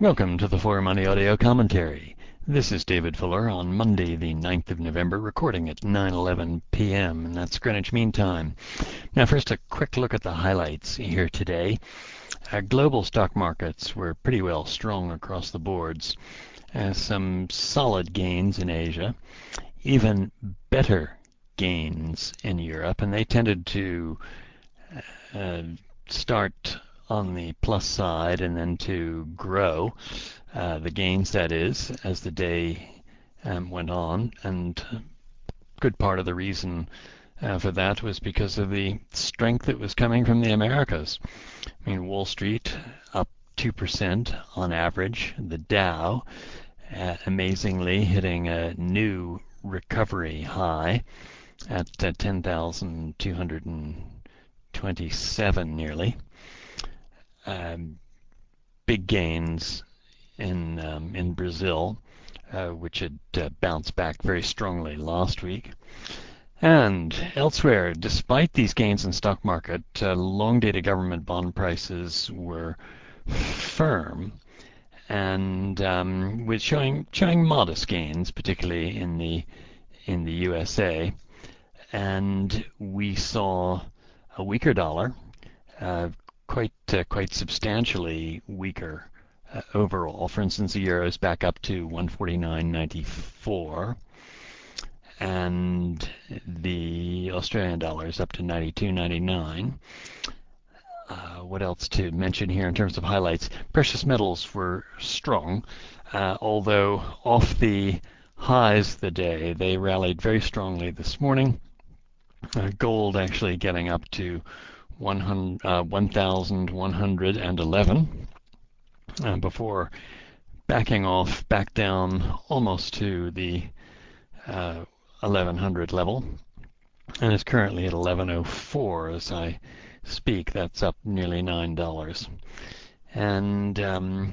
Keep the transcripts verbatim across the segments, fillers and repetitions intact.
Welcome to the For Money Audio Commentary. This is David Fuller on Monday, the ninth of November, recording at nine eleven p m, and that's Greenwich Mean Time. Now, first, a quick look at the highlights here today. Uh, global stock markets were pretty well strong across the boards. Uh, some solid gains in Asia, even better gains in Europe, and they tended to uh, start on the plus side and then to grow uh, the gains, that is, as the day um, went on. And a good part of the reason uh, for that was because of the strength that was coming from the Americas. I mean, Wall Street up two percent on average. The Dow uh, amazingly hitting a new recovery high at uh, ten thousand two hundred twenty-seven nearly. Um, big gains in um, in Brazil, uh, which had uh, bounced back very strongly last week. And elsewhere, despite these gains in stock market, uh, long-dated government bond prices were firm and um, with showing showing modest gains, particularly in the in the U S A. And we saw a weaker dollar. Uh, quite uh, quite substantially weaker uh, overall. For instance, the euro is back up to one forty-nine ninety-four, and the Australian dollar is up to ninety-two ninety-nine. Uh, what else to mention here in terms of highlights? Precious metals were strong, uh, although off the highs of the day, they rallied very strongly this morning. Uh, gold actually getting up to one thousand one hundred eleven uh, before backing off back down almost to the uh, eleven hundred level, and is currently at eleven oh four as I speak. That's up nearly nine dollars. And um,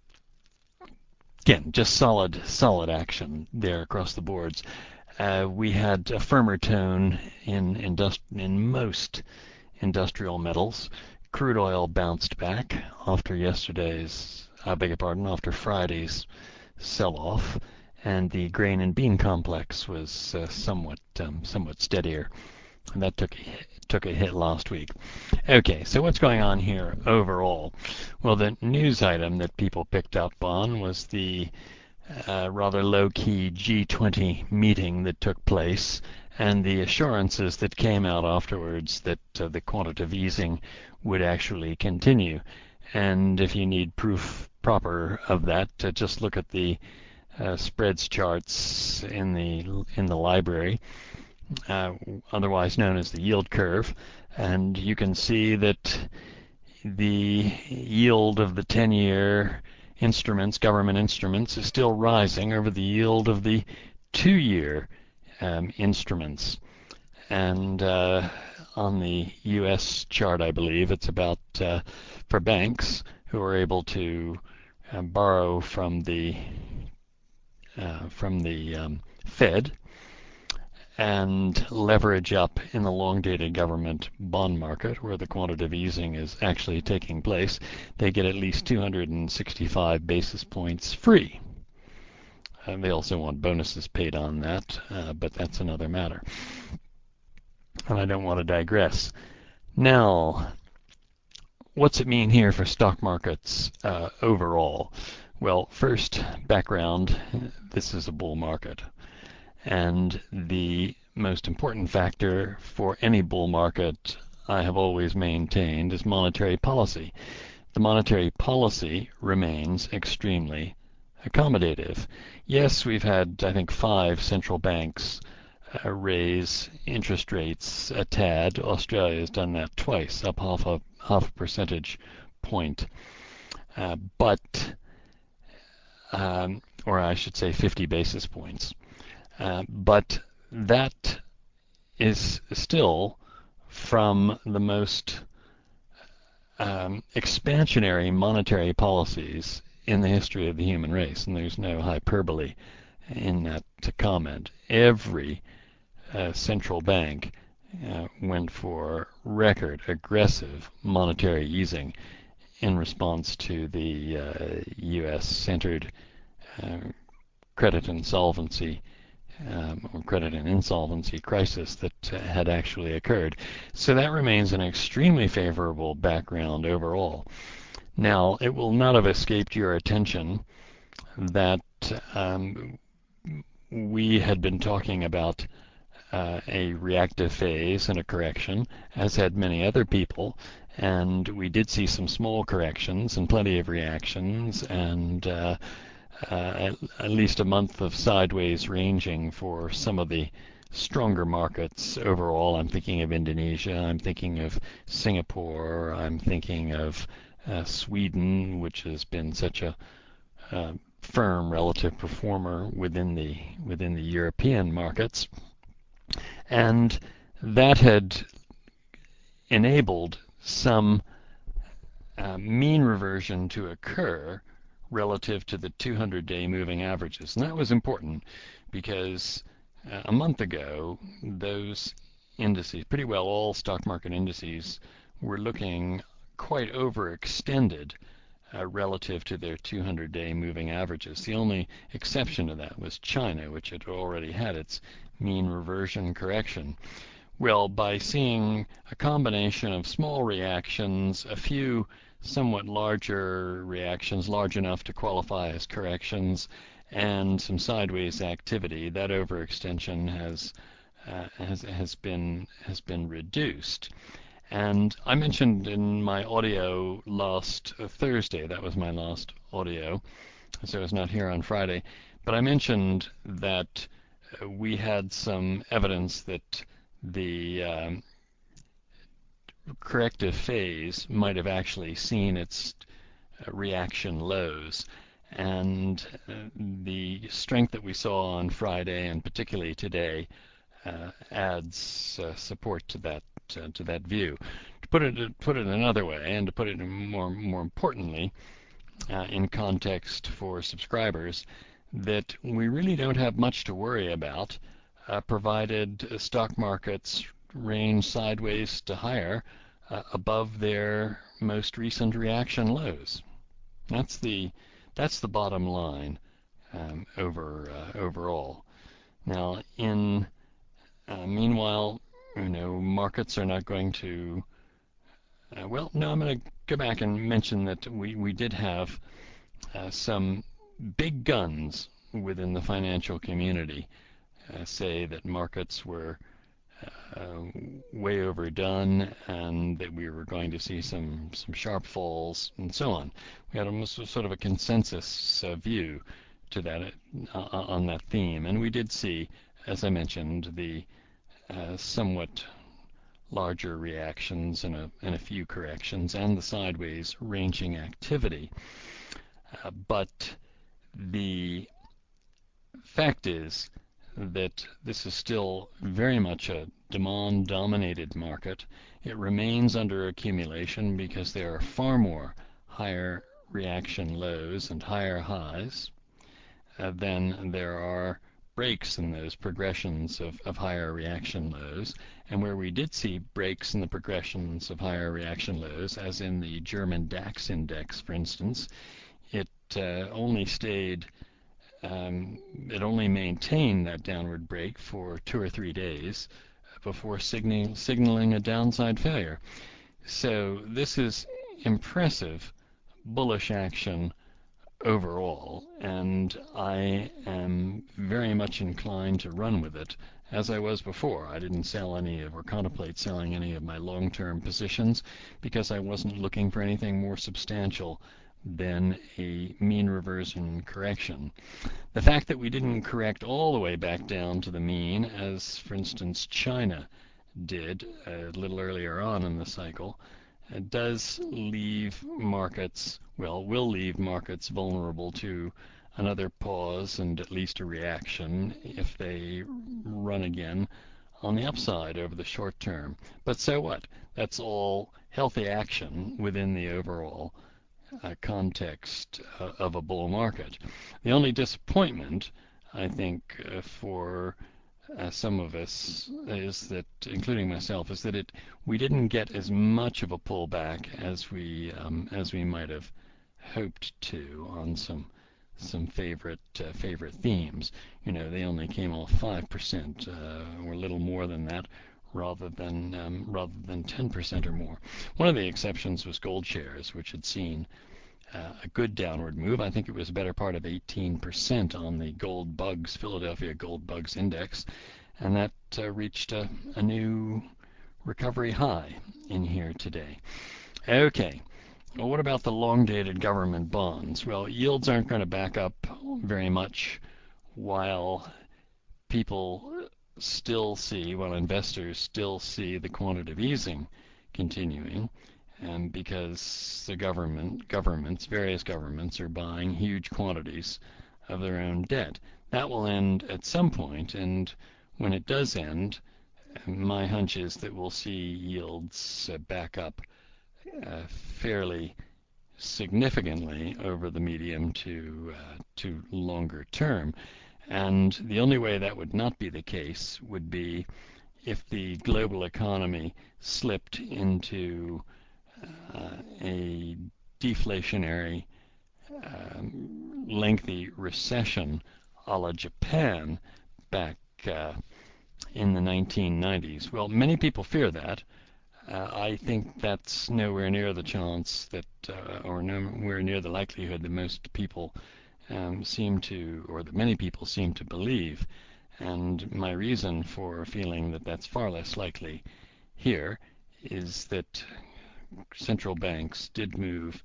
again, just solid, solid action there across the boards. Uh, we had a firmer tone in industri- in most industrial metals. Crude oil bounced back after yesterday's, I beg your pardon, after Friday's sell-off, and the grain and bean complex was uh, somewhat um, somewhat steadier, and that took a hit, took a hit last week. Okay, so what's going on here overall? Well, the news item that people picked up on was the uh, rather low-key G twenty meeting that took place, and the assurances that came out afterwards that uh, the quantitative easing would actually continue. And if you need proof proper of that, uh, just look at the uh, spreads charts in the in the library, uh, otherwise known as the yield curve, and you can see that the yield of the ten-year instruments, government instruments, is still rising over the yield of the two-year um, instruments. And uh, on the U S chart, I believe, it's about uh, for banks who are able to uh, borrow from the uh, from the um, Fed and leverage up in the long-dated government bond market where the quantitative easing is actually taking place, they get at least two hundred sixty-five basis points free. And they also want bonuses paid on that, uh, but that's another matter. And I don't want to digress. Now, what's it mean here for stock markets uh, overall? Well, first, background, this is a bull market. And the most important factor for any bull market, I have always maintained, is monetary policy. The monetary policy remains extremely accommodative. Yes, we've had, I think, five central banks uh, raise interest rates a tad. Australia has done that twice, up half a half a percentage point. Uh, but, um, or I should say, fifty basis points. Uh, but that is still from the most um, expansionary monetary policies in the history of the human race, and there's no hyperbole in that to comment. Every uh, central bank uh, went for record aggressive monetary easing in response to the uh, U S-centered uh, credit insolvency um, or credit and insolvency crisis that uh, had actually occurred. So that remains an extremely favorable background overall. Now, it will not have escaped your attention that um, we had been talking about uh, a reactive phase and a correction, as had many other people, and we did see some small corrections and plenty of reactions, and uh, uh, at, at least a month of sideways ranging for some of the stronger markets overall. I'm thinking of Indonesia, I'm thinking of Singapore, I'm thinking of uh, Sweden, which has been such a uh, firm relative performer within the within the European markets, and that had enabled some uh, mean reversion to occur relative to the two hundred day moving averages. And that was important because uh, a month ago, those indices, pretty well all stock market indices, were looking quite overextended uh, relative to their two hundred day moving averages. The only exception to that was China, which had already had its mean reversion correction. Well, by seeing a combination of small reactions, a few somewhat larger reactions, large enough to qualify as corrections, and some sideways activity, that overextension has uh, has has been has been reduced. And I mentioned in my audio last uh, Thursday, that was my last audio, so I was not here on Friday, but I mentioned that uh, we had some evidence that the um, corrective phase might have actually seen its uh, reaction lows. And uh, the strength that we saw on Friday and particularly today uh, adds uh, support to that uh, to that view. To put it to put it another way, and to put it more more importantly uh, in context for subscribers, that we really don't have much to worry about, uh, provided stock markets range sideways to higher uh, above their most recent reaction lows. That's the that's the bottom line um, over uh, overall. Now, in uh, meanwhile, you know, markets are not going to. Uh, well, no, I'm going to go back and mention that we we did have uh, some big guns within the financial community uh, say that markets were uh, way overdone and that we were going to see some some sharp falls and so on. We had almost sort of a consensus uh, view to that uh, on that theme, and we did see, as I mentioned, the uh, somewhat larger reactions and a, and a few corrections and the sideways ranging activity. Uh, but the fact is that this is still very much a demand-dominated market. It remains under accumulation because there are far more higher reaction lows and higher highs uh, than there are breaks in those progressions of, of higher reaction lows. And where we did see breaks in the progressions of higher reaction lows, as in the German DAX index, for instance, it uh, only stayed um, it only maintained that downward break for two or three days before signaling, signaling a downside failure. So this is impressive bullish action overall, and I am very much inclined to run with it as I was before. I didn't sell any of or contemplate selling any of my long-term positions because I wasn't looking for anything more substantial than a mean reversion correction. The fact that we didn't correct all the way back down to the mean, as for instance China did a little earlier on in the cycle, uh, does leave markets, well, will leave markets vulnerable to another pause and at least a reaction if they run again on the upside over the short term. But so what? That's all healthy action within the overall uh, context uh, of a bull market. The only disappointment, I think, uh, for uh, some of us, is that, including myself, is that it we didn't get as much of a pullback as we um, as we might have hoped to on some some favorite uh, favorite themes. You know, they only came off five percent uh, or a little more than that, rather than um, rather than ten percent or more. One of the exceptions was gold shares, which had seen uh, a good downward move. I think it was a better part of eighteen percent on the Gold Bugs, Philadelphia Gold Bugs Index, and that uh, reached a, a new recovery high in here today. Okay, well, what about the long-dated government bonds? Well, yields aren't going to back up very much while people still see, while investors still see the quantitative easing continuing, and because the government, governments, various governments are buying huge quantities of their own debt. That will end at some point, and when it does end, my hunch is that we'll see yields uh, back up uh, fairly significantly over the medium to uh, to longer term. And the only way that would not be the case would be if the global economy slipped into uh, a deflationary, um, lengthy recession a la Japan back uh, in the nineteen nineties. Well, many people fear that. Uh, I think that's nowhere near the chance that, uh, or nowhere near the likelihood that most people um, seem to, or that many people seem to believe. And my reason for feeling that that's far less likely here is that central banks did move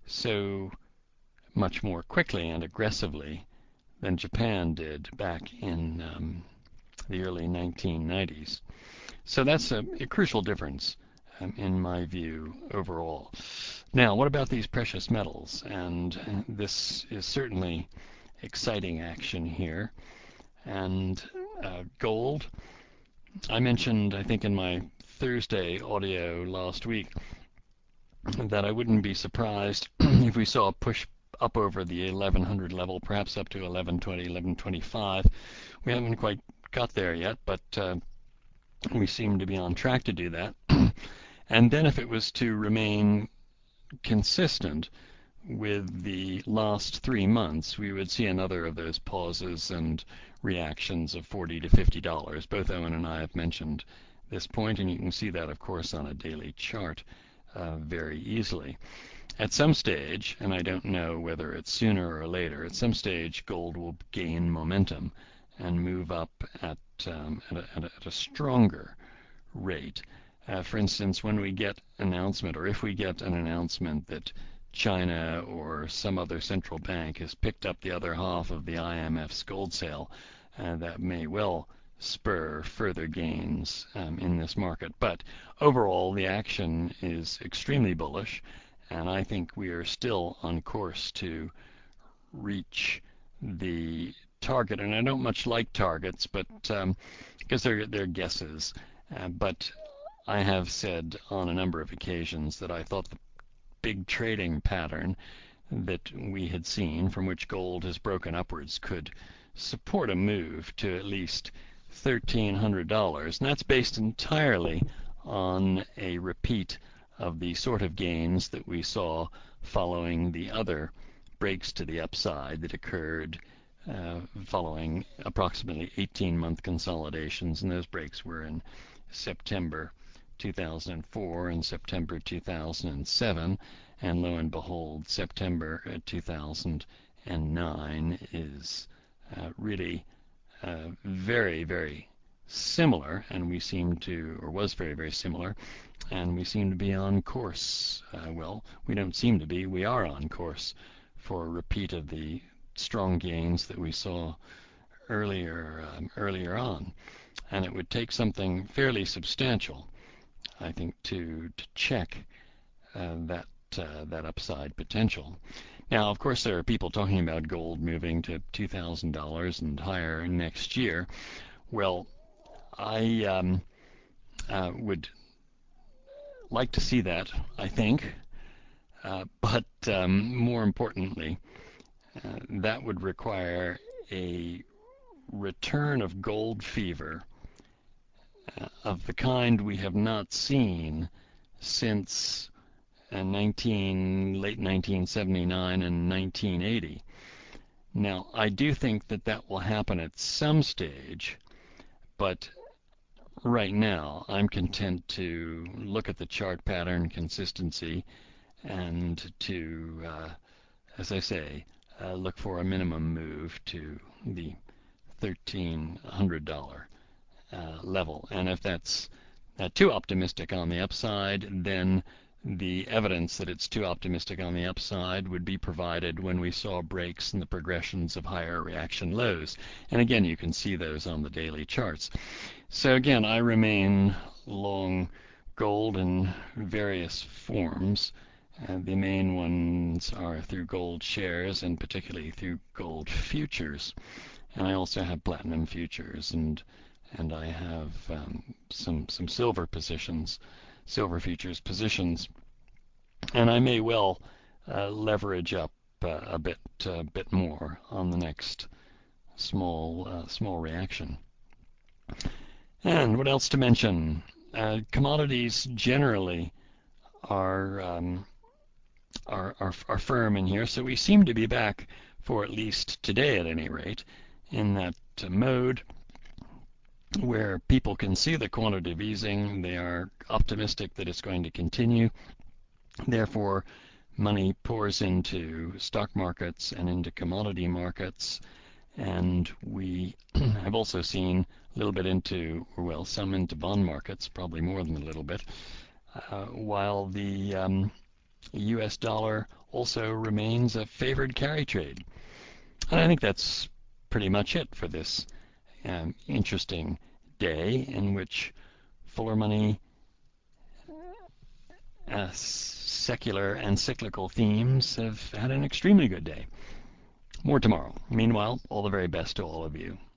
so much more quickly and aggressively than Japan did back in um, the early nineteen nineties. So that's a, a crucial difference um, in my view overall. Now, what about these precious metals? And this is certainly exciting action here. And uh, gold, I mentioned, I think in my Thursday audio last week, that I wouldn't be surprised if we saw a push up over the eleven hundred level, perhaps up to eleven twenty, eleven twenty-five. We haven't quite got there yet, but uh, we seem to be on track to do that. And then if it was to remain consistent with the last three months, we would see another of those pauses and reactions of forty to fifty dollars. Both Owen and I have mentioned this point, and you can see that, of course, on a daily chart uh, very easily. At some stage, and I don't know whether it's sooner or later, at some stage gold will gain momentum and move up at, um, at, a, at, a, at a stronger rate. Uh, for instance, when we get announcement, or if we get an announcement that China or some other central bank has picked up the other half of the I M F's gold sale, uh, that may well spur further gains um, in this market. But overall, the action is extremely bullish, and I think we are still on course to reach the target. And I don't much like targets, but um, because they're they're guesses. Uh, but I have said on a number of occasions that I thought the big trading pattern that we had seen, from which gold has broken upwards, could support a move to at least thirteen hundred dollars, and that's based entirely on a repeat of the sort of gains that we saw following the other breaks to the upside that occurred uh, following approximately eighteen-month consolidations, and those breaks were in September two thousand four and September two thousand seven, and lo and behold, September two thousand nine is uh, really uh, very, very similar, and we seem to, or was very, very similar, and we seem to be on course. Uh, well, we don't seem to be, we are on course for a repeat of the strong gains that we saw earlier, um, earlier on. And it would take something fairly substantial, I think, to to check uh, that uh, that upside potential. Now, of course, there are people talking about gold moving to two thousand dollars and higher next year. Well, I um, uh, would like to see that, I think, uh, but um, more importantly, uh, that would require a return of gold fever uh, of the kind we have not seen since uh, nineteen, late nineteen seventy-nine and nineteen eighty. Now, I do think that that will happen at some stage, but right now I'm content to look at the chart pattern consistency and to, uh, as I say, uh, look for a minimum move to the thirteen hundred dollars uh, level. And if that's uh, too optimistic on the upside, then the evidence that it's too optimistic on the upside would be provided when we saw breaks in the progressions of higher reaction lows. And again, you can see those on the daily charts. So again, I remain long gold in various forms. Uh, the main ones are through gold shares and particularly through gold futures. And I also have platinum futures, and and I have um, some some silver positions, silver futures positions, and I may well uh, leverage up uh, a bit uh, bit more on the next small uh, small reaction. And what else to mention? Uh, commodities generally are, um, are are are firm in here, so we seem to be back for at least today, at any rate, in that uh, mode where people can see the quantitative easing. They are optimistic that it's going to continue. Therefore, money pours into stock markets and into commodity markets. And we have also seen a little bit into, well, some into bond markets, probably more than a little bit, uh, while the um, U S dollar also remains a favored carry trade. And I think that's pretty much it for this um, interesting day in which fuller money, uh, secular and cyclical themes have had an extremely good day. More tomorrow. Meanwhile, all the very best to all of you.